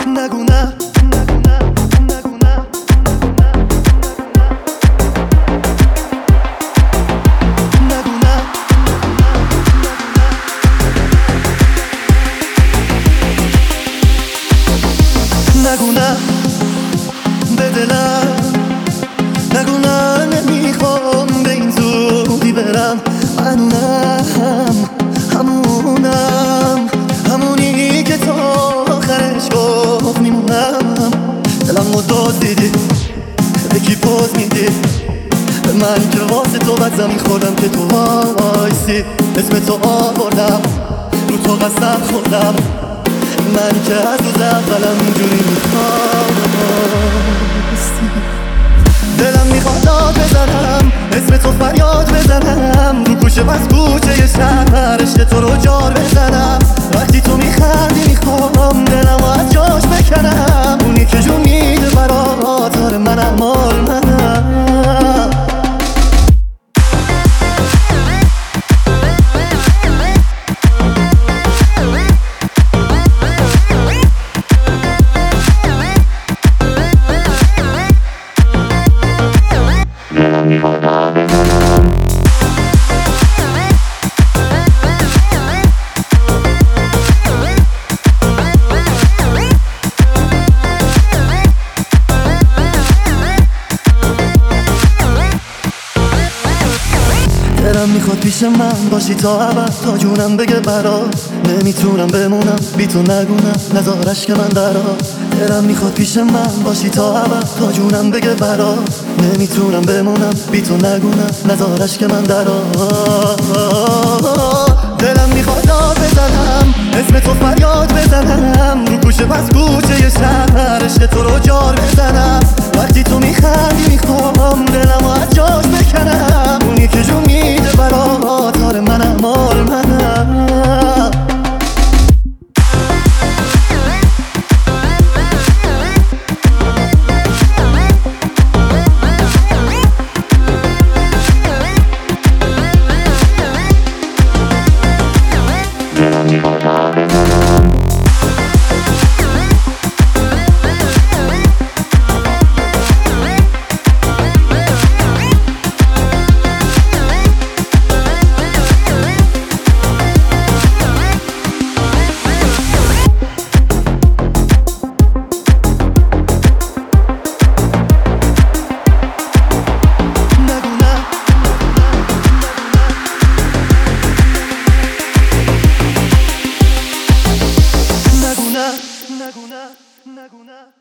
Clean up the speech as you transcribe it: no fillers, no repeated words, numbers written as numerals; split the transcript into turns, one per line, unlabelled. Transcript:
نگو نه نگو نه به دلم، نگو نه نمیخوام به این زودی برم. منونم همونی که تا آخرش گفت میمونم. دلم رو دزدیدی، به کی پوز میدی؟ به من که واسه تو بد زمین خوردم که تو وایسی. اسم تو آوردم، رو تو قسم خوردم. من که از روز اولم اینجوری میخواستی. دلم میخواد داد بزنم، اسم تو فریاد بزنم، رو کوچه بس کوچه شهر عشق تو رو جار بزنم. وقتی تو میخندی میخوام دلم از جاش بکنم. اونی که جون میده برات آره منم مال منم. دلم میخواد پیش من باشی تا ابد، تا جونم بگه برات نمیتونم بمونم بی تو. نگو نه نذارش که من درات. دلم میخواد پیش من باشی تا ابد، تا جونم بگه برات نمیتونم بمونم بی تو. نگو نه نذارش که من درات. دلم میخواد داد بزنم، اسم تو فریاد بزنم، رو کوچه پس کوچه شهر عشق تو رو جار بزنم. وقتی تو میخندی میخوام دلم از جاش بکنم. اونی که جون میده برات آره منم مال منم. نگو نه